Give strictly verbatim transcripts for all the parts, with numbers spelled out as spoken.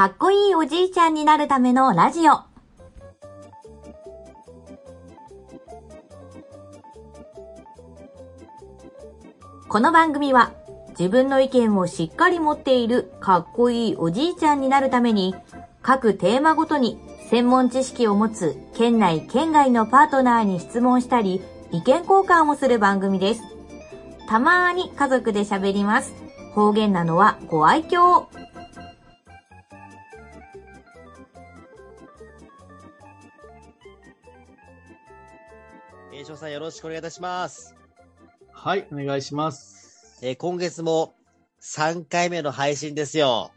かっこいいおじいちゃんになるためのラジオ。この番組は自分の意見をしっかり持っているかっこいいおじいちゃんになるために、各テーマごとに専門知識を持つ県内県外のパートナーに質問したり意見交換をする番組です。たまーに家族で喋ります。方言なのはご愛嬌。 えー、翔さんよろしくお願いいたします。 はい、お願いします。 えー、今月もさんかいめの配信ですよ。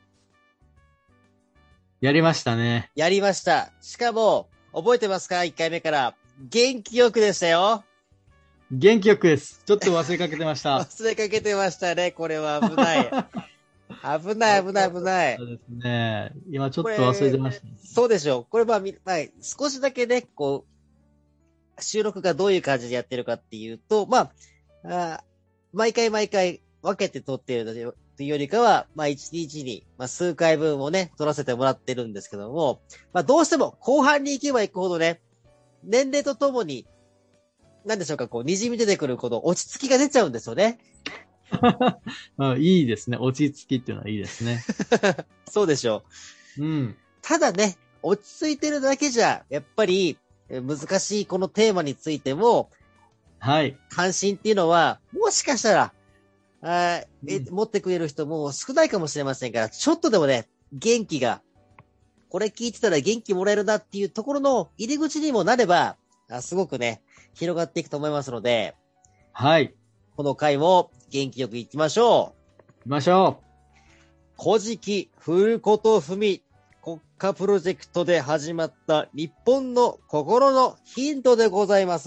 やりましたね。 やりました。しかも、覚えてますか ?いっ 回目から。元気よくでしたよ。 元気よくです。ちょっと忘れかけてました。 忘れかけてましたね。これは危ない。危ない危ない危ない。 そうですね。今ちょっと忘れてましたね。 そうでしょう。これまあ、まあ、少しだけね、こう、収録がどういう感じでやってるかっていうと、まあ、あ毎回毎回分けて撮っているというよりかは、まあ一日に、まあ、数回分をね、撮らせてもらってるんですけども、まあどうしても後半に行けば行くほどね、年齢とともに、なんでしょうか、こう、滲み出てくるこの落ち着きが出ちゃうんですよね。 いいですね。落ち着きっていうのはいいですね。 そうでしょう。うん。 ただね、落ち着いてるだけじゃ、やっぱり、難しいこのテーマについても、 はい。 関心っていうのは、もしかしたら、あえ、 うん、 持ってくれる人も少ないかもしれませんが、ちょっとでもね、元気が、これ聞いてたら元気もらえるなっていうところの入り口にもなれば、あすごくね、広がっていくと思いますので、 はい。 この回も元気よく行きましょう。 行きましょう。 古事記ふることふみ国家プロジェクトで始まった日本の心のヒントでございます。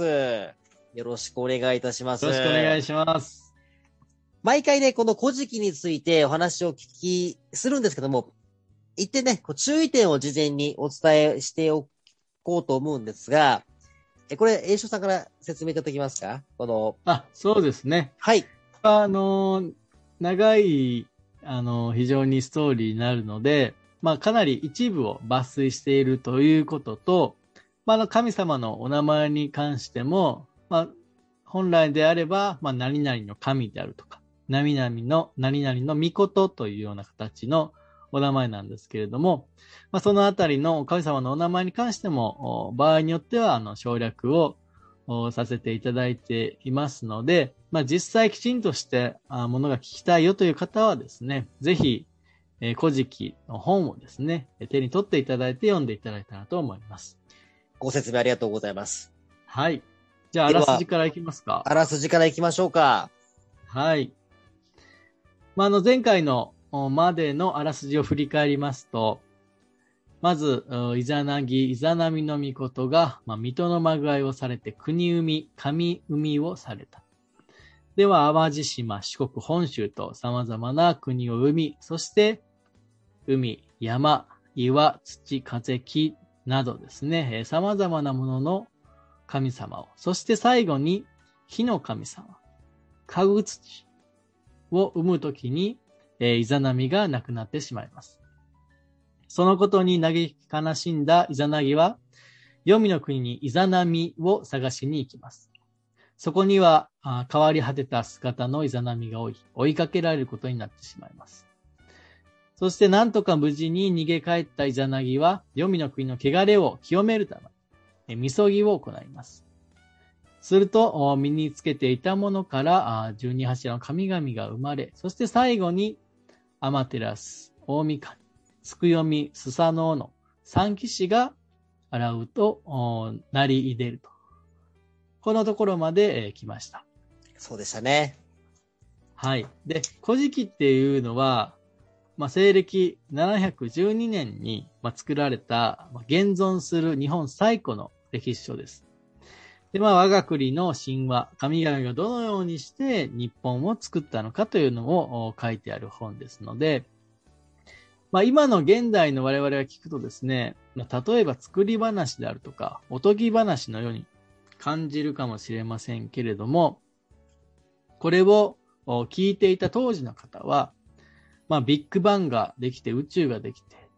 よろしくお願いいたします。 よろしくお願いします。 毎回ね、この古事記についてお話を聞きするんですけども、一点ね、こう注意点を事前にお伝えしておこうと思うんですが、え、これ、栄翔さんから説明いただけますか？この。 あ、そうですね。 はい。 あの、長い、あの、非常にストーリーになるので、まあ、かなり一部を抜粋しているということと、まあ、あの、神様のお名前に関しても、まあ、本来であれば、まあ、何々の神であるとか、何々の、何々の御事というような形のお名前なんですけれども、まあ、そのあたりの神様のお名前に関しても、場合によっては、あの、省略をさせていただいていますので、まあ、実際きちんとしてものが聞きたいよという方はですね、ぜひ、えー、古事記の本をですね、手に取っていただいて読んでいただいたらと思います。 ご説明ありがとうございます。 はい。じゃあ、あらすじからいきますか。 あらすじからいきましょうか。 はい。まあ、あの、前回のまでのあらすじを振り返りますと、まず、イザナギ、イザナミの御事が、まあ、水戸のまぐわいをされて、国生み、神生みをされた。では、淡路島、四国、本州と様々な国を生み、そして、海、山、岩、土、風、木などですね、様々なものの神様を、そして最後に、火の神様、かぐ土を生むときに、イザナミが亡くなってしまいます。そのことに嘆き悲しんだイザナギは、黄泉の国にイザナミを探しに行きます。そこには変わり果てた姿のイザナミが追い、追いかけられることになってしまいます。そしてなんとか無事に逃げ帰ったイザナギは、黄泉の国の汚れを清めるため、みそぎを行います。すると、身につけていたものからじゅうに柱の神々が生まれ、そして最後に、アマテラス、大神、つくよみ、スサノオの三騎士が洗うと鳴り出ると。このところまで、えー、来ました。 そうでしたね。 はい。で、古事記っていうのは、まあ、西暦ななひゃくじゅうにねんに、まあ、作られた、まあ、現存する日本最古の歴史書です。で、まあ、我が国の神話、神々がどのようにして日本を作ったのかというのを書いてある本ですので、まあ、今の現代の我々が聞くとですね、まあ、例えば作り話であるとか、おとぎ話のように感じるかもしれませんけれども、これを聞いていた当時の方は、まあ、ビッグバンができて宇宙ができて、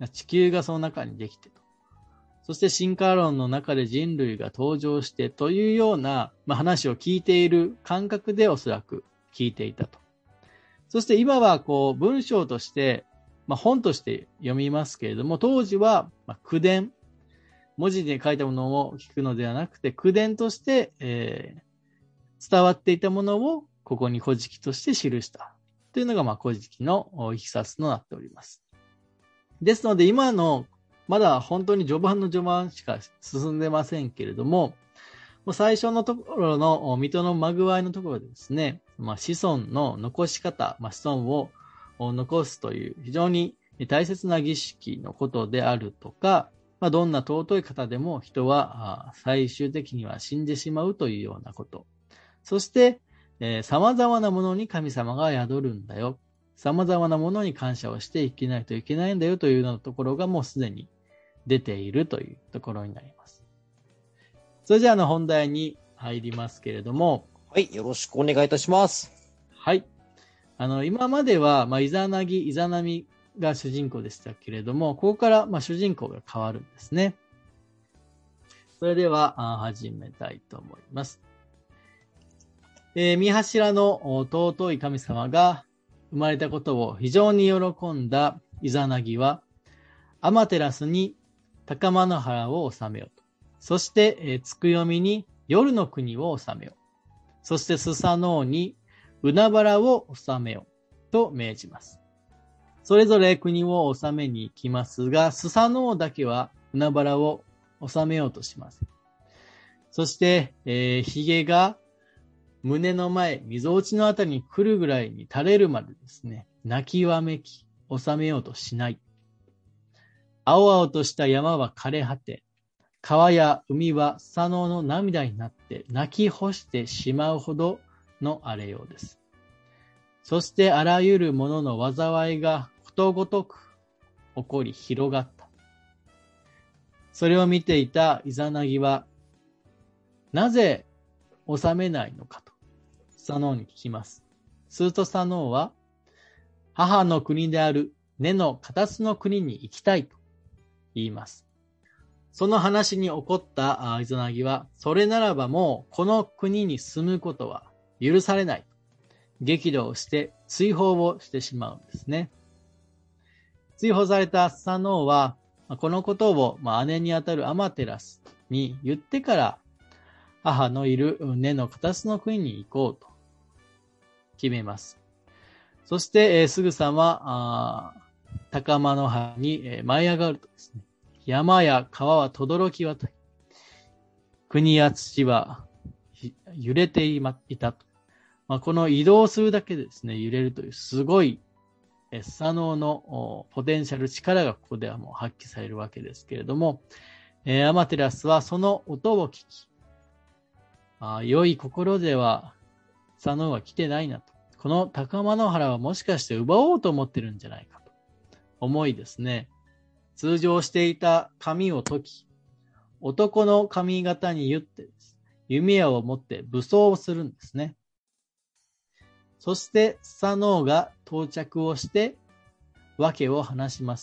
地球がその中にできてと。そして進化論の中で人類が登場してというような、まあ、話を聞いている感覚でおそらく聞いていたと。そして今はこう文章として、まあ、本として読みますけれども、当時はまあ口伝、文字で書いたものを聞くのではなくて、口伝として、えー、伝わっていたものをここに古事記として記したというのがまあ古事記のいきさつとなっております。ですので今のまだ本当に序盤の序盤しか進んでませんけれども、もう最初のところの水戸のまぐわいのところでですね、まあ、子孫の残し方、まあ、子孫を残すという非常に大切な儀式のことであるとか、まあ、どんな尊い方でも人は最終的には死んでしまうというようなこと。そして、えー、様々なものに神様が宿るんだよ。様々なものに感謝をしていけないといけないんだよというようなところがもうすでに出ているというところになります。それじゃあの本題に入りますけれども。 はい、よろしくお願いいたします。 はい。あの、今までは、まあ、イザナギ、イザナミが主人公でしたけれども、ここから、まあ、主人公が変わるんですね。それでは、始めたいと思います。えー、三柱の尊い神様が生まれたことを非常に喜んだイザナギは、アマテラスに高間の原を治めようと。そして、えー、つくよみに夜の国を治めよう。そしてスサノオに海原を治めようと命じます。それぞれ国を治めに行きますが、スサノオだけは海原を治めようとしません。そして、えー、髭が胸の前、溝落ちのあたりに来るぐらいに垂れるまでですね、泣きわめき、治めようとしない。青々とした山は枯れ果て、川や海はスサノオの涙になって泣き干してしまうほどの荒れようです。そしてあらゆるものの災いがことごとく起こり広がった。それを見ていたイザナギは、なぜ治めないのかとスサノオに聞きます。するとスサノオは、母の国である根の片巣の国に行きたいと言います。その話に怒ったイザナギは、それならばもうこの国に住むことは許されない。激怒をして追放をしてしまうんですね。追放されたスサノオは、このことを姉にあたるアマテラスに言ってから、母のいる根の片巣の国に行こうと決めます。そして、すぐさま、高間の原に舞い上がるとですね、山や川は轟き渡り、国や土は揺れていたと。まあ、この移動するだけでですね、揺れるというすごいスサノオのポテンシャル、力がここではもう発揮されるわけですけれども、えー、アマテラスはその音を聞き、あ良い心ではスサノオは来てないなと。この高間の原はもしかして奪おうと思ってるんじゃないかと思いですね、通常していた髪を解き、男の髪型に言ってです、弓矢を持って武装をするんですね。そしてスサノオが到着をして訳を話します。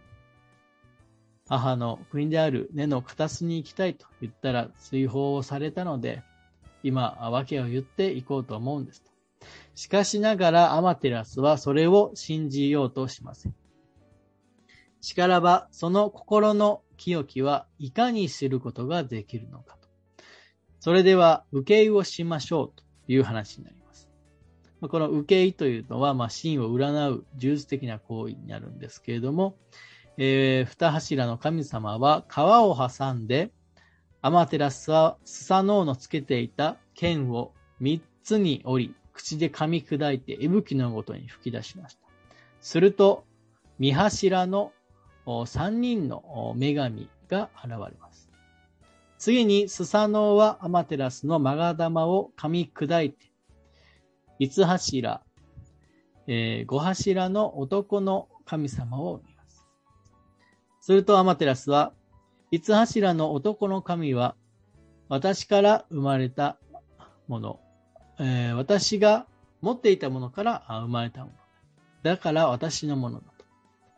母の国である根の片巣に行きたいと言ったら追放をされたので、今訳を言って行こうと思うんですと。しかしながらアマテラスはそれを信じようとしません。しからばその心の清きはいかに知ることができるのかと。それでは受け入をしましょうという話になります。この受け入というのは、まあ、真を占う呪術的な行為になるんですけれども、えー、二柱の神様は川を挟んで、アマテラスはスサノオのつけていた剣を三つに折り、口で噛み砕いて息吹のごとに吹き出しました。すると、三柱の三人の女神が現れます。次にスサノオはアマテラスの勾玉を噛み砕いて、五柱、えー、五柱の男の神様を見ます。するとアマテラスは、五柱の男の神は、私から生まれたもの、えー、私が持っていたものから生まれたもの。だから私のものだと。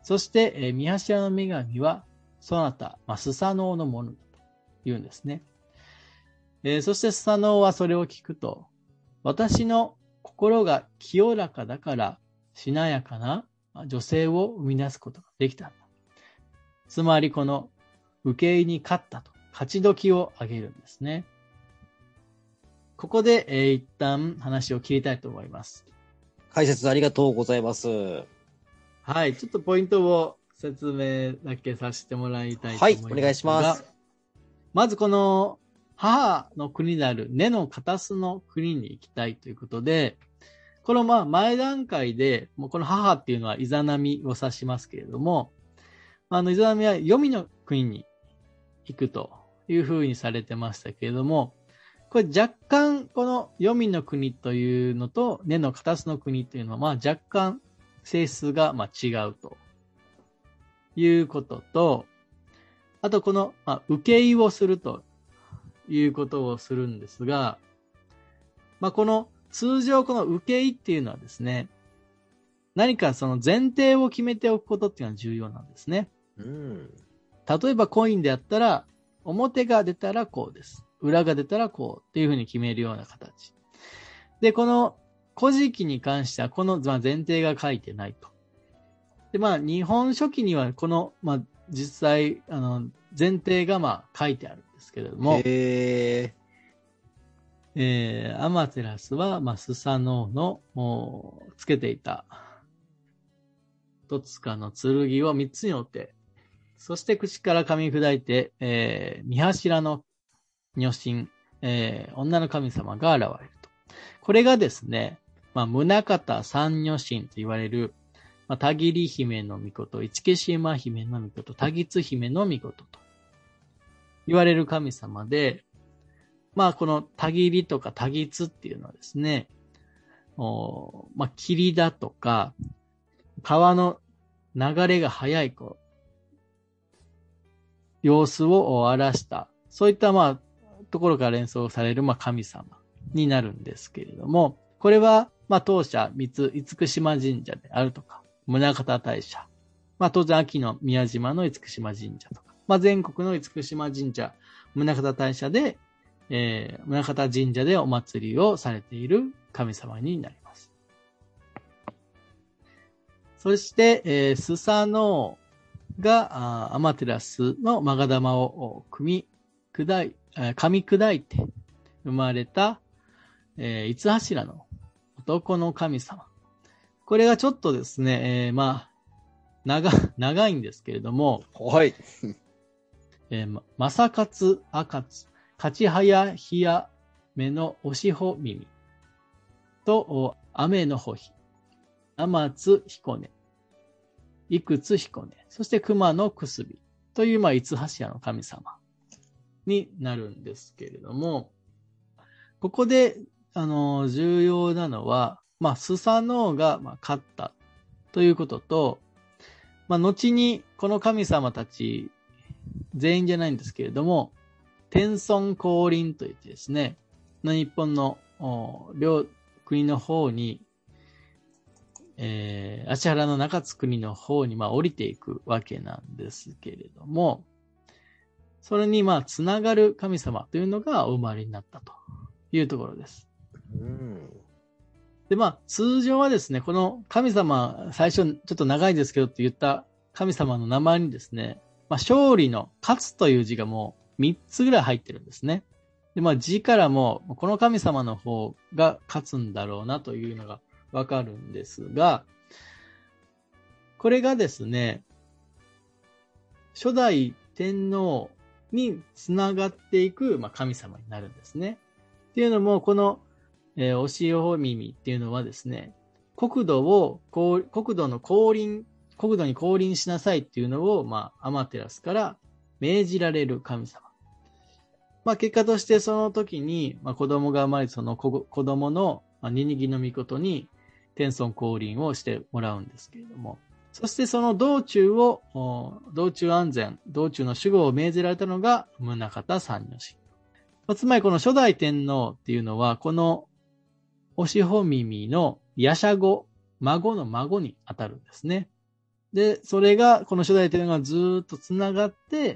そして、えー、三柱の女神は、そなた、まあ、スサノオのものだと言うんですね。えー、そしてスサノオはそれを聞くと、私の心が清らかだから、しなやかな女性を生み出すことができたんだ。つまりこの受け入れに勝ったと、勝ち時を挙げるんですね。ここで、えー、一旦話を切りたいと思います。 解説ありがとうございます。 はい、ちょっとポイントを説明だけさせてもらいたいと思いますが。 はい、お願いします。 まずこの母の国である根の片巣の国に行きたいということで、このまあ前段階で、もうこの母っていうのはイザナミを指しますけれども、あのイザナミは黄泉の国に行くというふうにされてましたけれども、これ若干この黄泉の国というのと根の片巣の国というのはまあ若干性質がまあ違うということと、あとこのまあ受け入れをするということをするんですが、まあこの通常この受け入れっていうのはですね、何かその前提を決めておくことっていうのは重要なんですね。 うん、 例えばコインであったら、表が出たらこうです。裏が出たらこうっていうふうに決めるような形。で、この古事記に関してはこの前提が書いてないと。で、まあ日本書紀にはこの、まあ実際、あの、前提がまあ書いてあるんですけれども、 へーえー、アマテラスは、まあ、スサノオのつけていた戸塚の剣を三つに折って、そして口から噛み砕いて、えー、三柱の女神、えー、女の神様が現れると。これがですね、まあ、宗方三女神と言われる、まあ、田切姫の御事、市毛島姫の御事、田吉姫の御事と言われる神様で、まあ、この田切とか田吉っていうのはですね、おまあ、霧だとか、川の流れが速いこう様子を表した、そういったまあ、ところから連想されるまあ神様になるんですけれども、これはまあ当社三つ、厳島神社であるとか、宗像大社、まあ当然秋の宮島の厳島神社とか、まあ全国の厳島神社、宗像大社で、えー、宗像神社でお祭りをされている神様になります。そして、えー、スサノオがアマテラスの勾玉を組み砕い、噛み砕いて生まれた、えー、五柱の男の神様。これがちょっとですね、えー、まあ、長、長いんですけれども、 はい。 えー、まさかつあかつ、かちはやひやめのおしほ耳と、あめのほひ、あまつひこね、いくつひこね、そして熊のくすびという、まあ、五柱の神様になるんですけれども、ここで、あの、重要なのは、まあ、スサノオが、まあ、勝ったということと、まあ、後にこの神様たち、全員じゃないんですけれども、天孫降臨といってですね、日本の両国の方に、えー、芦原の中津国の方に、まあ、降りていくわけなんですけれども、それに、まあ、つながる神様というのがお生まれになったというところです。 うん、 で、まあ、通常はですね、この神様、最初ちょっと長いですけどって言った神様の名前にですね、まあ、勝利の勝つという字がもうみっつぐらい入ってるんですね。で、まあ、字からも、この神様の方が勝つんだろうなというのがわかるんですが、これがですね、初代天皇につながっていく、まあ、神様になるんですね。っていうのも、この、えー、おしほ耳っていうのはですね、国土を、国土の降臨、国土に降臨しなさいっていうのを、まあ、アマテラスから命じられる神様。まあ、結果としてその時に、まあ、子供が生まれ、その子供の、まあ、ニニギの御事に天孫降臨をしてもらうんですけれども、そしてその道中を、道中安全、道中の守護を命ぜられたのが宗像三女神。まあ、つまりこの初代天皇っていうのは、このおしほ耳のやしゃご、孫の孫に当たるんですね。 で、それが、この初代天皇がずーっと繋がって、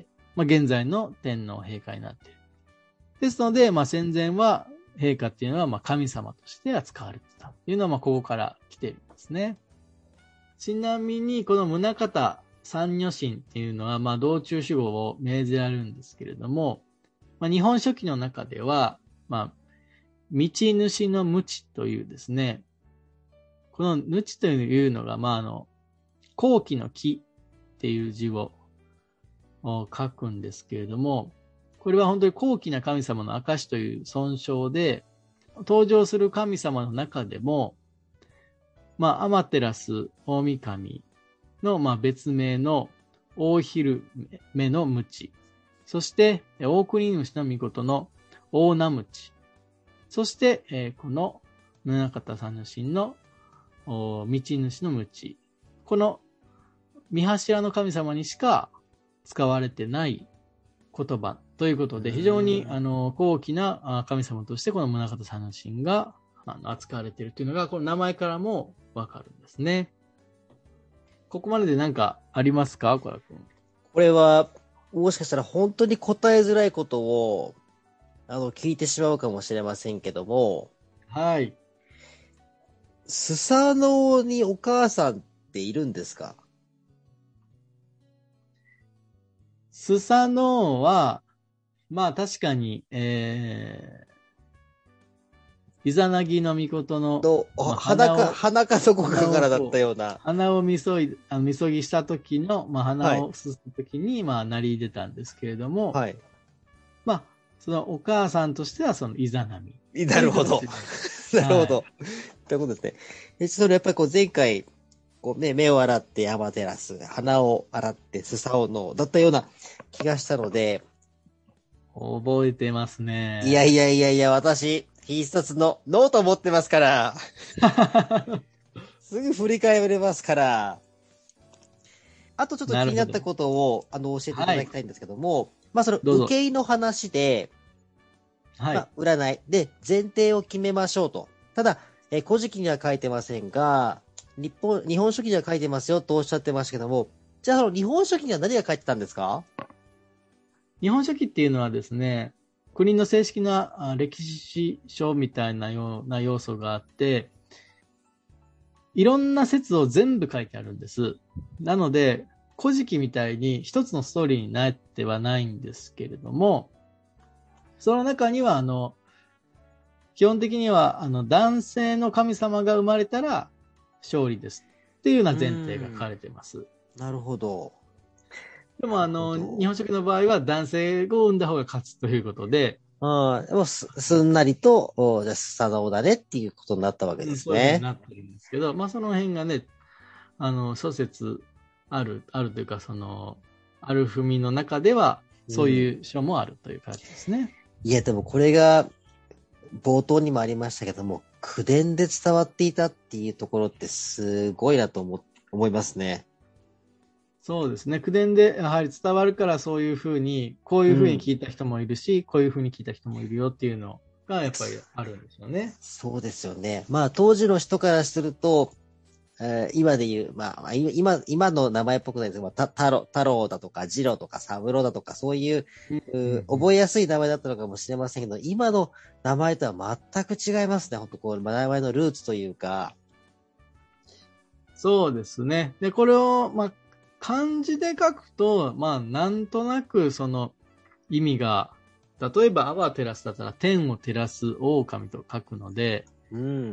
まあ、現在の天皇陛下になっている。ですので、まあ、戦前は、陛下っていうのは、まあ、神様として扱われてたというのは、まあ、ここから来ているんですね。ちなみに、この宗像三女神っていうのは、まあ、道中守護を命ぜられるんですけれども、まあ、日本書紀の中では、まあ、道主の鞭というですね、この鞭というのが、まあ、あの、高貴の木っていう字を書くんですけれども、これは本当に高貴な神様の証という尊称で、登場する神様の中でも、まあ、アマテラス大神の、まあ、別名の大昼目の鞭、そして、大国主の御の大名鞭、そして、えー、この宗像三女神の道主の鞭、この三柱の神様にしか使われてない言葉ということで、非常にあの高貴な神様としてこの宗像三女神があの扱われているというのが、この名前からもわかるんですね。ここまでで何かありますか、小田君。 これは、もしかしたら本当に答えづらいことを、あの、聞いてしまうかもしれませんけども、 はい。 スサノオにお母さんっているんですか？ スサノオは、まあ確かに、えー、イザナギの御事の、 の、 まあ、 鼻か、 鼻を、 鼻かそこかからだったような。 鼻をみそい、あのみそぎした時の、まあ鼻はい。 をすす時に、まあ鳴り出たんですけれども、 はい。 まあ、そのお母さんとしてはそのイザナミ。 なるほど。なるほど。 はということですね。え、それやっぱりこう前回、こうね、目を洗ってアマテラス、鼻を洗ってスサオノオだったような気がしたので、 覚えてますね。 いやいやいやいや、私、必殺のノート持ってますから、すぐ振り返れますから、あとちょっと気になったことを、あの、教えていただきたいんですけども、はい、まあその、受け入の話で、 はい。 まあ、占いで前提を決めましょうと。ただ、えー、古事記には書いてませんが、日本、日本書紀には書いてますよとおっしゃってましたけども、じゃあその日本書紀には何が書いてたんですか？ 日本書紀っていうのはですね、国の正式な歴史書みたいなような要素があって、いろんな説を全部書いてあるんです。なので、古事記みたいに一つのストーリーになってはないんですけれども、その中には、あの、基本的には、あの、男性の神様が生まれたら勝利ですっていうような前提が書かれています。 なるほど。 でも、あの、日本書紀の場合は男性を産んだ方が勝つということで、 ああ、でもす、すんなりと、おじゃあ、スサノオだねっていうことになったわけですね。 そういうふうになってるんですけど、まあ、その辺がね、あの、諸説ある、あるというか、その、ある踏みの中では、そういう書もあるという感じですね。 うん、いや、でもこれが、冒頭にもありましたけども、口伝で伝わっていたっていうところってすごいなと思、思いますね。 そうですね。口伝でやはり伝わるからそういうふうに、こういうふうに聞いた人もいるし、うん、こういうふうに聞いた人もいるよっていうのがやっぱりあるんですよね。 そうですよね。まあ当時の人からすると、えー、今で言う、まあ今、今の名前っぽくないですけど、た太郎、太郎だとか、次郎とか、三郎だとか、そういう、うん、覚えやすい名前だったのかもしれませんけど、今の名前とは全く違いますね。本当こう、名前のルーツというか。 そうですね。で、これを、まあ、漢字で書くと、まあ、なんとなくその意味が、例えば、アバテラスだったら、天を照らす狼と書くので、 うん、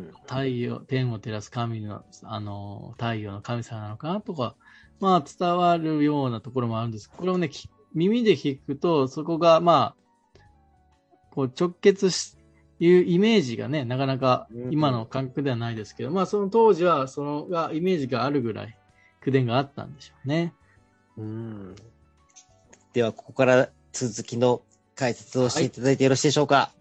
太陽、天を照らす神の、あの、太陽の神様なのかなとか、まあ、伝わるようなところもあるんですけど、これをね、耳で聞くと、そこが、まあ、こう直結し、いうイメージがね、なかなか今の感覚ではないですけど、うん、まあ、その当時は、そのが、イメージがあるぐらい、口伝があったんでしょうね。 うん。では、ここから続きの解説をしていただいてよろしいでしょうか。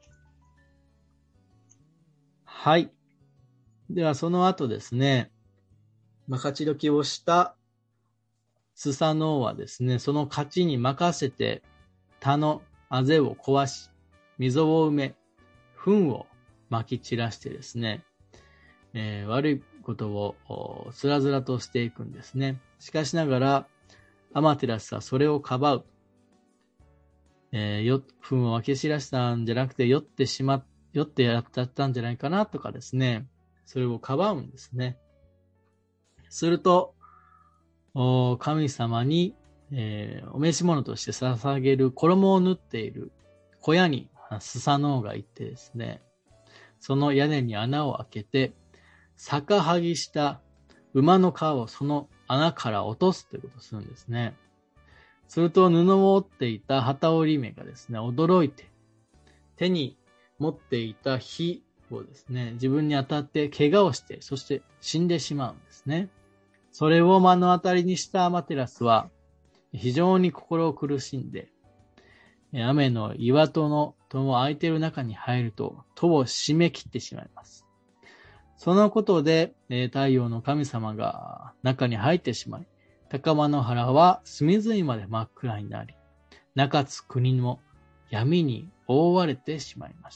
はい。はい。では、その後ですね、まあ、勝ち時をしたスサノオはですね、その勝ちに任せて、田のあぜを壊し、溝を埋め、糞を撒き散らしてですね、えー、悪いことをつらずらとしていくんですね。しかしながら、アマテラスはそれをかばう。えー、よ、糞を分け知らしたんじゃなくて、酔ってしま、酔ってやっちゃったんじゃないかなとかですね。それをかばうんですね。すると、神様に、えー、お召し物として捧げる衣を縫っている小屋にスサノオが行ってですね、その屋根に穴を開けて、逆はぎした馬の皮をその穴から落とすということをするんですね。すると布を折っていた旗織目がですね、驚いて、手に持っていた火をですね、自分に当たって怪我をして、そして死んでしまうんですね。それを目の当たりにしたアマテラスは、非常に心を苦しんで、雨の岩戸の戸も開いている中に入ると、戸を閉め切ってしまいます。そのことで、太陽の神様が中に入ってしまい、高間の原は隅々まで真っ暗になり、中津国も闇に覆われてしまいました。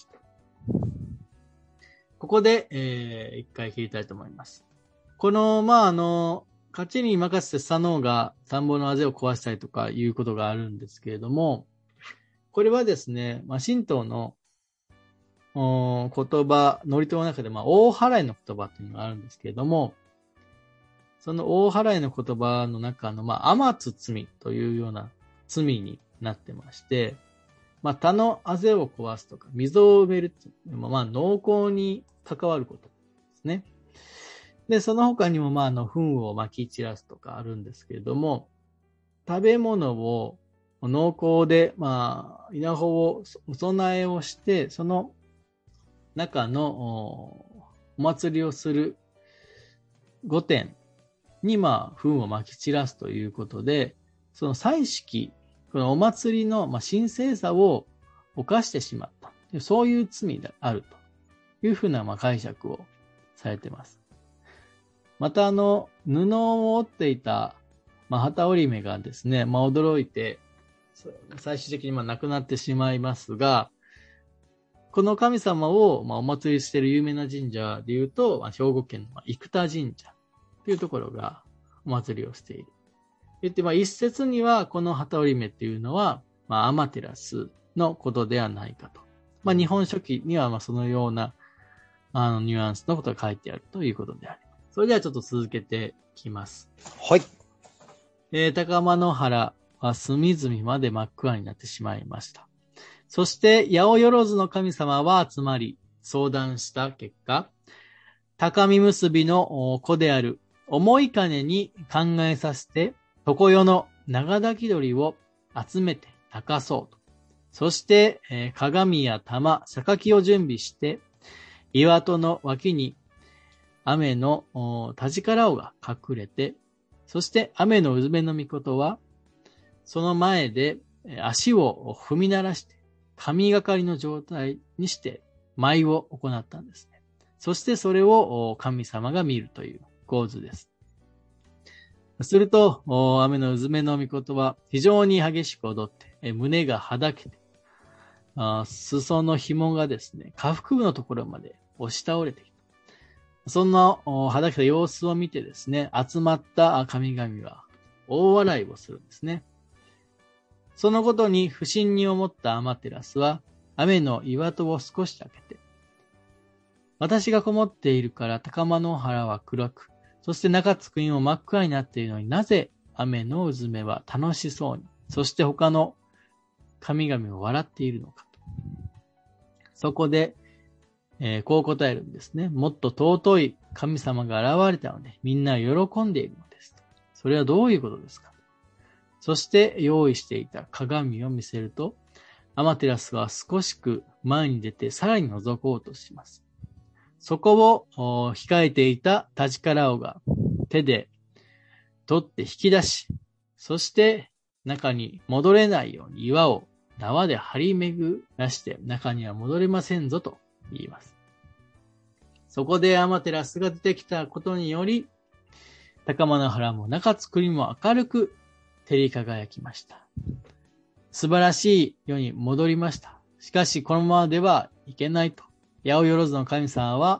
ここで、えー、一回切りたいと思います。この、まあ、あの、勝ちに任せてスサノオが田んぼのあぜを壊したりとかいうことがあるんですけれども、これはですね、まあ、神道の言葉、祝詞の中で、まあ、大祓いの言葉っていうのがあるんですけれども、その大祓いの言葉の中の、まあ、天津罪というような罪になってまして、まあ、田のあぜを壊すとか、溝を埋めるっていうのも、まあ、農耕に関わることですね。で、その他にも、まあ、あの、糞を撒き散らすとかあるんですけれども、食べ物を農耕で、まあ、稲穂をお供えをして、その中のお祭りをする御殿に、まあ、糞を撒き散らすということで、その祭式、このお祭りの、まあ、神聖さを犯してしまった。そういう罪であるというふうな、まあ、解釈をされています。また、あの、布を織っていた、まあ、旗織目がですね、まあ、驚いて、最終的にまあ亡くなってしまいますが、この神様をまあお祭りしている有名な神社でいうと、まあ、兵庫県の生田神社というところがお祭りをしている。言って、まあ、一説にはこの旗織目っていうのは、まあ、アマテラスのことではないかと。まあ、日本書紀にはまあそのようなあのニュアンスのことが書いてあるということであります。それではちょっと続けていきます。 はい。 えー、高間の原は隅々まで真っ暗になってしまいました。そして、八百万の神様は集まり、相談した結果、高見結びの子である思い金に考えさせて、常世の長抱き鳥を集めて泣かそうと。そして、えー、鏡や玉、榊を準備して、岩戸の脇に雨の田力尾が隠れて、そして雨のうずめの御事は、その前で足を踏み鳴らして、神がかりの状態にして舞を行ったんですね。そしてそれを神様が見るという構図です。すると、雨のうずめの御事は非常に激しく踊って、胸がはだけて、裾の紐がですね、下腹部のところまで押し倒れている。そんなはだけた様子を見てですね、集まった神々は大笑いをするんですね。そのことに不審に思ったアマテラスは、雨の岩戸を少し開けて、私がこもっているから高間の原は暗く、そして中津国も真っ暗になっているのになぜ雨のうずめは楽しそうに、そして他の神々を笑っているのかと。そこで、えー、こう答えるんですね。もっと尊い神様が現れたので、みんな喜んでいるのです。それはどういうことですか？そして用意していた鏡を見せると、アマテラスは少しく前に出てさらに覗こうとします。そこを控えていた田力尾が手で取って引き出し、そして中に戻れないように岩を縄で張り巡らして中には戻れませんぞと言います。そこでアマテラスが出てきたことにより、高間の原も中津国も明るく照り輝きました。素晴らしい世に戻りました。しかしこのままではいけないと。八百万の神様は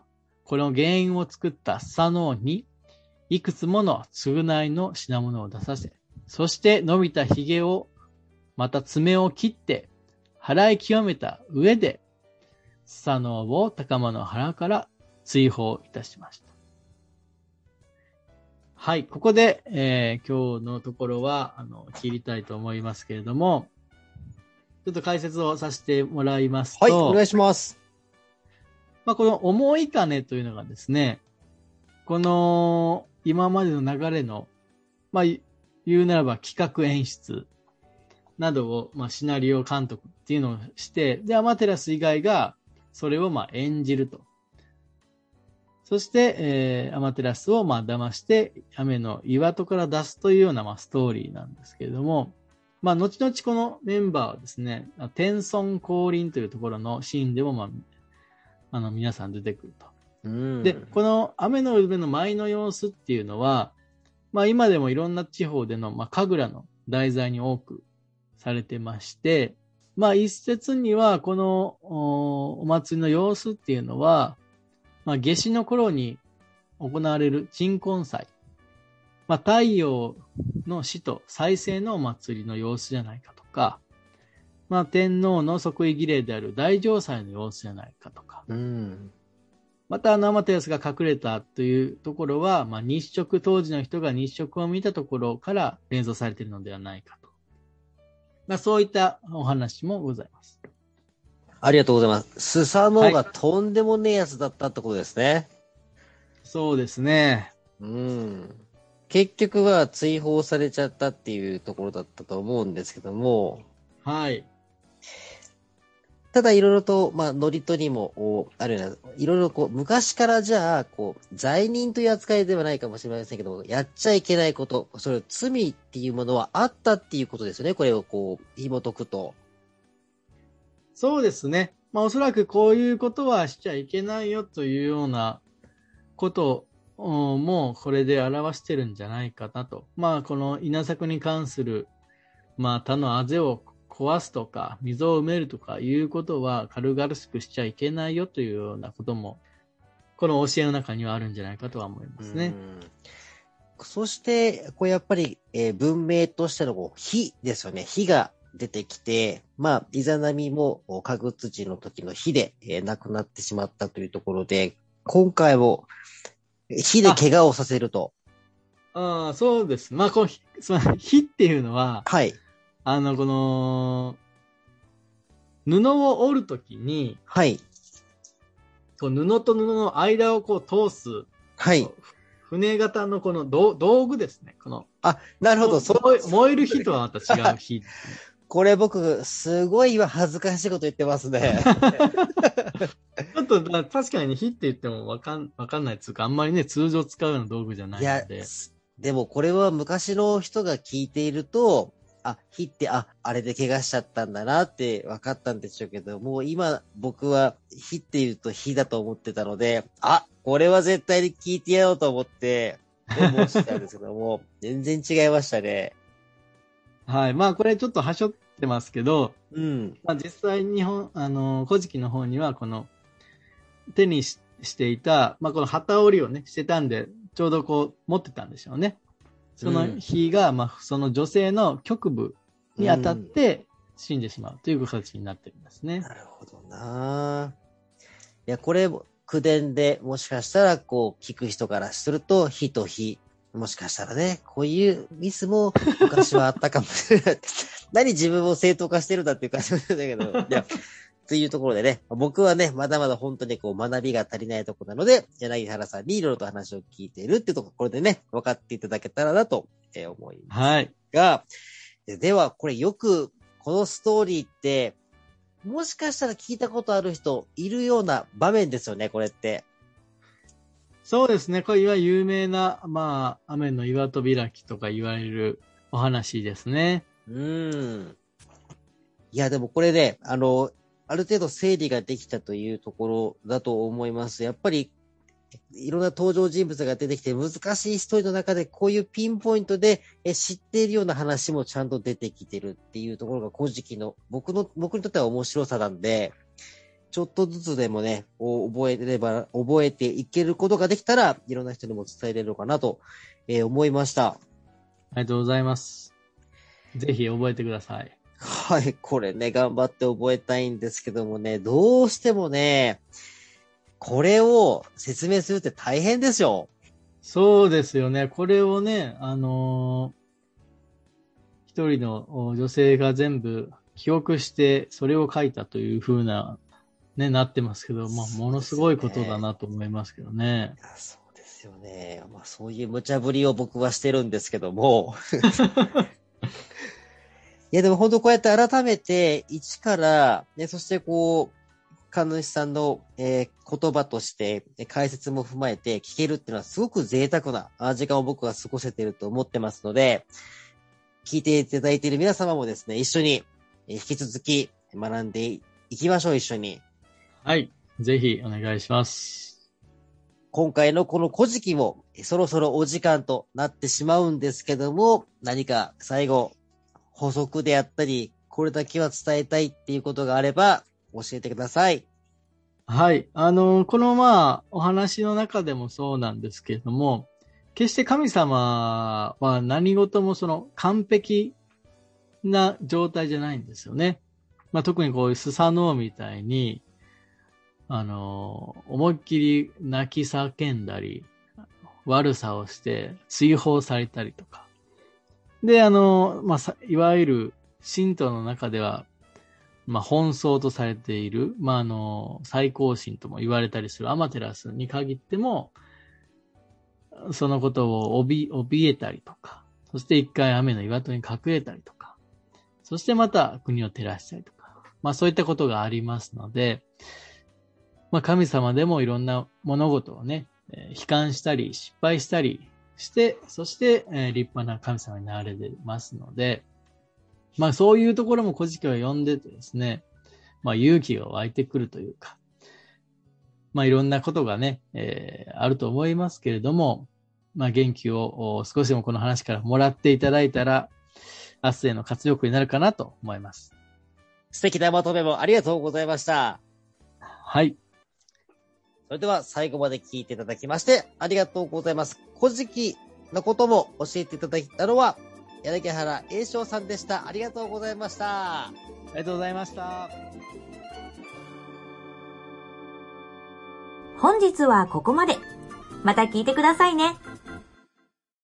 この原因を作ったスサノオに、いくつもの償いの品物を出させ、そして伸びた髭を、また爪を切って、払い清めた上で、スサノオを高間の腹から追放いたしました。はい、ここで、えー、今日のところは、あの、切りたいと思いますけれども、ちょっと解説をさせてもらいますと。 はい、お願いします。 まあ、この思い金というのがですね、この今までの流れの、まあ、言うならば企画演出などを、まあ、シナリオ監督っていうのをして、で、アマテラス以外がそれをまあ演じると。そして、えー、アマテラスをまあ騙して、雨の岩戸から出すというようなまあストーリーなんですけれども、まあ、後々このメンバーはですね、天孫降臨というところのシーンでもまあ、あの、皆さん出てくると。 うん、 で、この雨の上の舞の様子っていうのは、まあ今でもいろんな地方での、まあ神楽の題材に多くされてまして、まあ一説にはこの お, お祭りの様子っていうのは、まあ夏至の頃に行われる鎮魂祭、まあ太陽の死と再生のお祭りの様子じゃないかとか、まあ天皇の即位儀礼である大嘗祭の様子じゃないかとか、 うん、 また、あの、アマテラスが隠れたというところは、まあ、日食、当時の人が日食を見たところから連想されているのではないかと。まあ、そういったお話もございます。 ありがとうございます。スサノオがとんでもねえやつだったってことですね。はい、 そうですね。 うん。結局は追放されちゃったっていうところだったと思うんですけども。 はい。 ただいろいろと、まあ、ノリとにも、あるような、いろいろこう、昔からじゃあ、こう、罪人という扱いではないかもしれませんけど、やっちゃいけないこと、それ罪っていうものはあったっていうことですよね。これをこう、紐解くと。 そうですね。まあ、おそらくこういうことはしちゃいけないよというようなことを、もうこれで表してるんじゃないかなと。まあ、この稲作に関する、まあ、他のあぜを壊すとか、溝を埋めるとかいうことは軽々しくしちゃいけないよというようなことも、この教えの中にはあるんじゃないかとは思いますね。 うん、そして、こうやっぱり、えー、文明としてのこう火ですよね。火が出てきて、まあ、イザナミも、かぐつちの時の火で、えー、亡くなってしまったというところで、今回も、火で怪我をさせると。 ああ、そうです。まあ、この火、火っていうのは、 はい。 あの、この、布を織るときに、 はい。 こう布と布の間をこう通す、 はい。 船型のこの道具ですね。この。 あ、なるほど。 そう燃える火とはまた違う火。 これ僕、すごい今恥ずかしいこと言ってますね。 ちょっと、確かに、ね、火って言ってもわかん、わかんないっていうか、あんまりね、通常使うような道具じゃないので。いや、 でもこれは昔の人が聞いていると、あ、火って、あ、あれで怪我しちゃったんだなって分かったんでしょうけど、もう今僕は火って言うと火だと思ってたので、あ、これは絶対に聞いてやろうと思って、メモしたんですけども、全然違いましたね。 はい。まあこれちょっとはしょってますけど、 うん。 まあ実際日本、あの、古事記の方にはこの手に し, していた、まあこの旗織りをね、してたんで、ちょうどこう持ってたんでしょうね。その火が、うん、まあその女性の局部に当たって死んでしまうという形になってるんですね。 なるほどな。いや、これ、口伝でもしかしたらこう聞く人からすると火と火、もしかしたらね、こういうミスも昔はあったかもしれない。何自分を正当化してるんだっていう感じなんだけど、いや、というところでね、僕はね、まだまだ本当にこう学びが足りないところなので、柳原さんにいろいろと話を聞いているっていうところ、これでね、分かっていただけたらなと思いますが、はい、ではこれよくこのストーリーって、もしかしたら聞いたことある人いるような場面ですよね、これって。 そうですね。これは有名な、まあ、雨の岩戸開きとか言われるお話ですね。 うーん。いや、でもこれね、あの、ある程度整理ができたというところだと思います。やっぱり、いろんな登場人物が出てきて難しいストーリーの中でこういうピンポイントで知っているような話もちゃんと出てきてるっていうところが古事記の僕の、僕にとっては面白さなんで、 ちょっとずつでもね、覚えれば、覚えていけることができたら、いろんな人にも伝えれるのかなと、えー、思いました。 ありがとうございます。ぜひ覚えてください。 はい、これね、頑張って覚えたいんですけどもね、どうしてもね、これを説明するって大変でしょ。 そうですよね。これをね、あのー、一人の女性が全部記憶して、それを書いたという風な、ね、なってますけど、まあ、ものすごいことだなと思いますけどね。 いや、そうですよね。まあ、そういう無茶ぶりを僕はしてるんですけども。いや、でも本当こうやって改めて、一から、ね、そしてこう、神主さんの、えー、言葉として、解説も踏まえて聞けるっていうのはすごく贅沢な時間を僕は過ごせていると思ってますので、聞いていただいている皆様もですね、一緒に引き続き学んでいきましょう、一緒に。 はい。ぜひお願いします。 今回のこの古事記もそろそろお時間となってしまうんですけども、何か最後、補足であったり、これだけは伝えたいっていうことがあれば、教えてください。 はい。あの、このまあ、お話の中でもそうなんですけれども、決して神様は何事もその完璧な状態じゃないんですよね。まあ、特にこういうスサノオみたいに、あの、思いっきり泣き叫んだり、悪さをして追放されたりとか。で、あの、まあ、いわゆる神道の中では、まあ、本僧とされている、まあ、あの、最高神とも言われたりするアマテラスに限っても、そのことを怯、怯えたりとか、そして一回雨の岩戸に隠れたりとか、そしてまた国を照らしたりとか、まあそういったことがありますので、まあ神様でもいろんな物事をね、えー、悲観したり失敗したりして、そして、えー、立派な神様になれてますので、まあそういうところも古事記を読んでてですね、まあ勇気が湧いてくるというか、まあいろんなことがね、えー、あると思いますけれども、まあ元気を少しでもこの話からもらっていただいたら、明日への活力になるかなと思います。 素敵なまとめもありがとうございました。 はい。 それでは最後まで聞いていただきましてありがとうございます。古事記のことも教えていただいたのは柳原栄翔さんでした。ありがとうございました。 ありがとうございました。 本日はここまで。また聞いてくださいね。